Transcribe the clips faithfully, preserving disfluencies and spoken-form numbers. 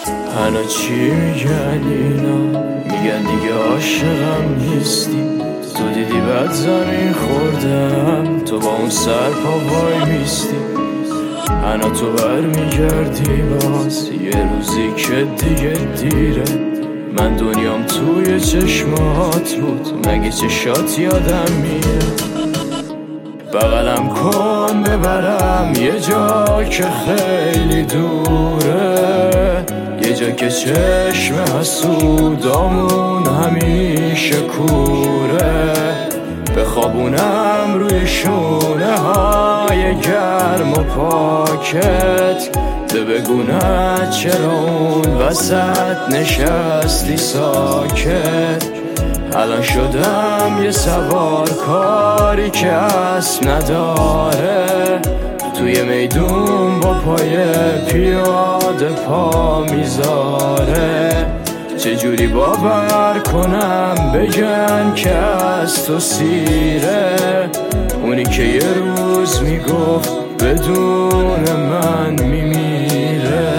حالا چی میگن اینا؟ میگن دیگه عاشقم نیستی. تو دیدی بعد زمین خوردم، تو با اون سر پا وای میستی. حالا تو بر میگردی باز یه روزی که دیگه دیره. من دنیام توی چشمات بود، مگه چشات یادم میره؟ بغلم کن ببرم یه جا که خیلی دوره، یه جا که چشم حسودامون همیشه کوره. بخوابونم روی شونه های گرم و پاکت، ده بگونه چرا اون وسط نشستی ساکت. الان شدم یه سوار کاری که اسب نداره، توی میدون با پای پیاده پا میذاره. چجوری باور کنم بگن که از تو سیره، اونی که یه روز میگفت بدون من میمیره.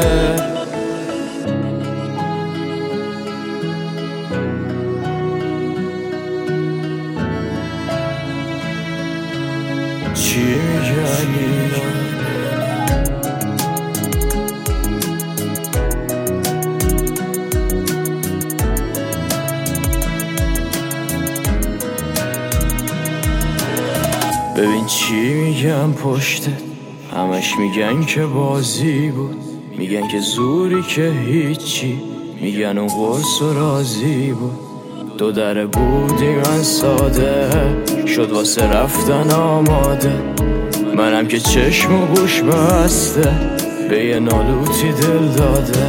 چی میگن اینا؟ ببین چی میگن پشتت، همش میگن که بازی بود. میگن که زوری که هیچی، میگن اون قرص و راضی بود. دو دره بودی من ساده، شد واسه رفتن آماده. منم که چشم و گوش بسته، به یه نالوتی دل داده.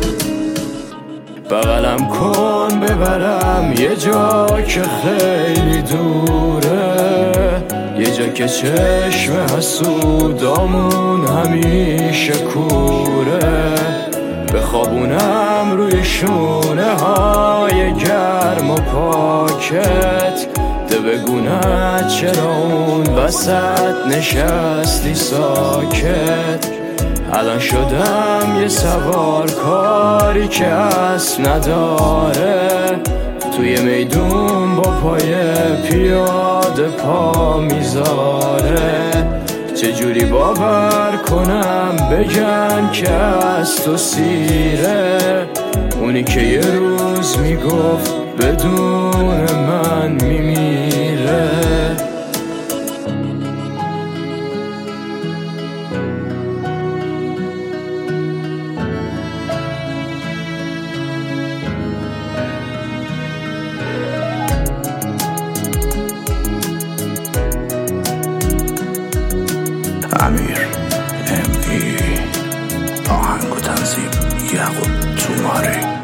بغلم کن ببرم یه جا که خیلی دوره، یه جا که چشم حسودامون همیشه کوره. بخوابونم روی شونه های گرم و پاکت، ده بگونه چرا اون وسط نشستی ساکت. الان شدم یه سوار کاری که اسب نداره، توی میدون با پای پیاده پا میذاره. چجوری باور کنم بگن که از تو سیره، اونی که یه روز میگفت بدون من میمیره. امیر ام ای آهنگ و تنظیم یعقوب توماری.